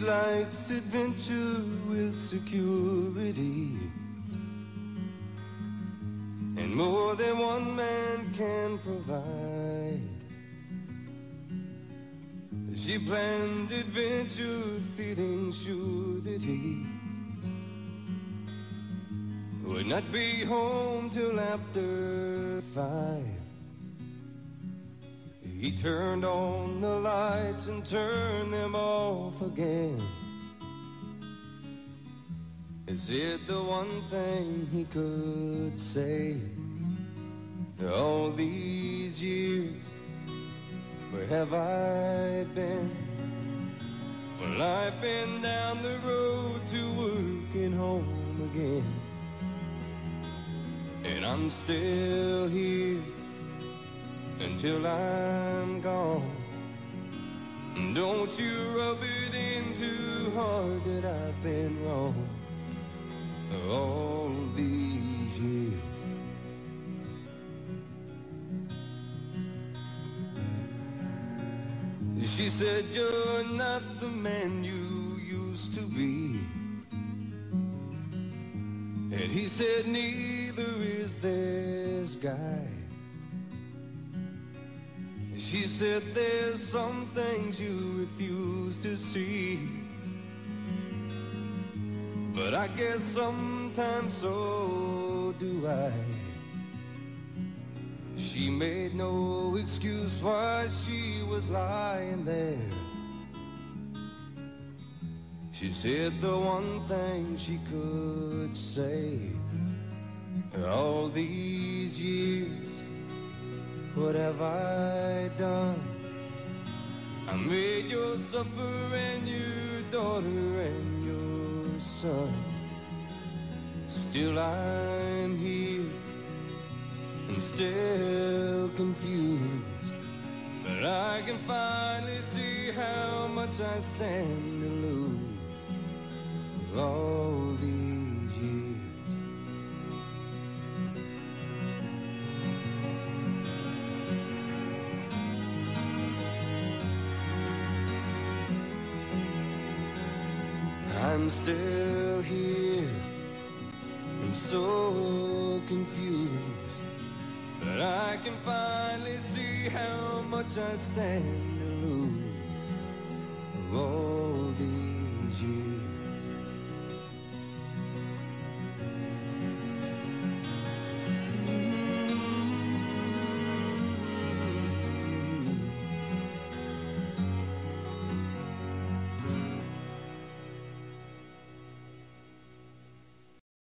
likes adventure with security, and more than one man can provide. She planned adventure, feeling sure that he would not be home till after 5. He turned on the lights and turned them off again, and said the one thing he could say. All these years, where have I been? Well, I've been down the road to work and home again, and I'm still here until I'm gone. Don't you rub it in too hard that I've been wrong all these years. She said, you're not the man you used to be, and he said, neither is this guy. She said, there's some things you refuse to see, but I guess sometimes so do I. She made no excuse why she was lying there. She said the one thing she could say. All these years, what have I done? I made you suffer and your daughter and your son. Still I'm here and still confused, but I can finally see how much I stand to lose all these years. I'm still here and so confused, but I can finally see how much I stand to lose. Oh.